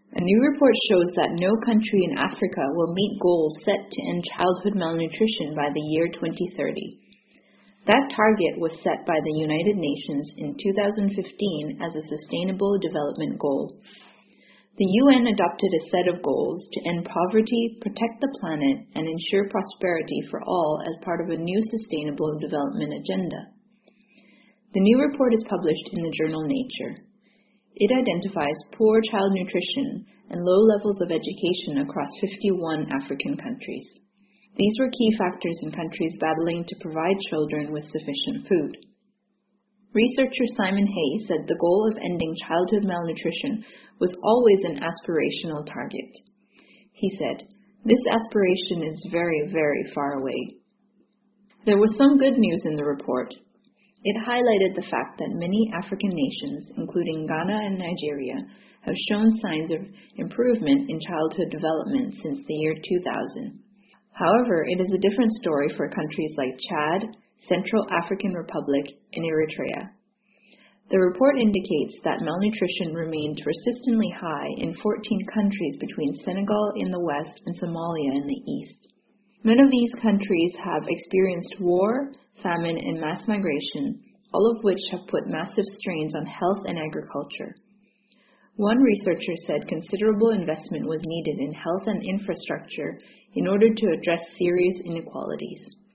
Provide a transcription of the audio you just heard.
A new report shows that no country in Africa will meet goals set to end childhood malnutrition by the year 2030. That target was set by the United Nations in 2015 as a Sustainable Development Goal. The UN adopted a set of goals to end poverty, protect the planet, and ensure prosperity for all as part of a new Sustainable Development Agenda. The new report is published in the journal Nature. It identifies poor child nutrition and low levels of education across 51 African countries. These were key factors in countries battling to provide children with sufficient food. Researcher Simon Hay said the goal of ending childhood malnutrition was always an aspirational target. He said, "This aspiration is very, very far away." There was some good news in the report. It highlighted the fact that many African nations, including Ghana and Nigeria, have shown signs of improvement in childhood development since the year 2000. However, it is a different story for countries like Chad, Central African Republic, and Eritrea. The report indicates that malnutrition remained persistently high in 14 countries between Senegal in the west and Somalia in the east. None of these countries have experienced war, famine, and mass migration, all of which have put massive strains on health and agriculture. One researcher said considerable investment was needed in health and infrastructure in order to address serious inequalities.